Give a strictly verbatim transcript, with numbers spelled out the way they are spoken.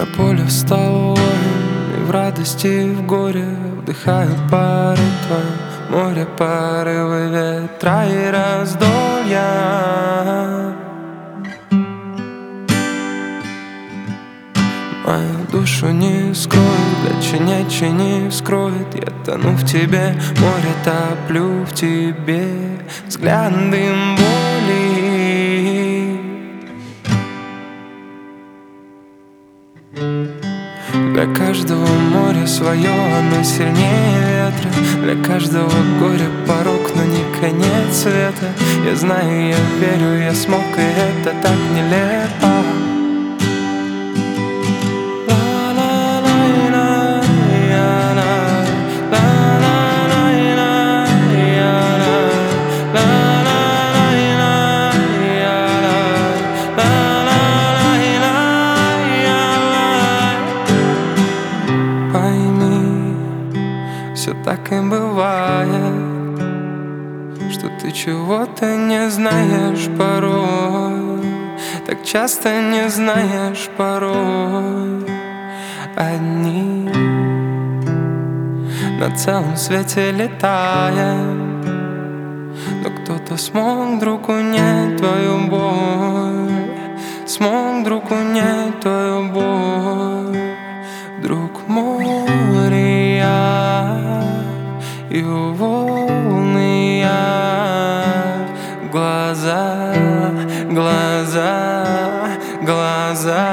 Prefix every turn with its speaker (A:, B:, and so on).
A: поле встал воин, и в радости, и в горе вдыхают пары твои. Море, порывы ветра и раздолья. Мою душу не скроет, дальше ничего не вскроет. Я тону в тебе, море топлю в тебе. Взгляд дым боли. Для каждого моря свое, оно сильнее ветра. Для каждого горя порог, но не конец света. Я знаю, я верю, я смог, и это так нелепо. Все так и бывает, что ты чего-то не знаешь порой. Так часто не знаешь порой. Одни на целом свете летаем, но кто-то смог вдруг унять твою боль. Смог вдруг унять твою боль. Вдруг море я и волны я. Глаза, глаза, глаза.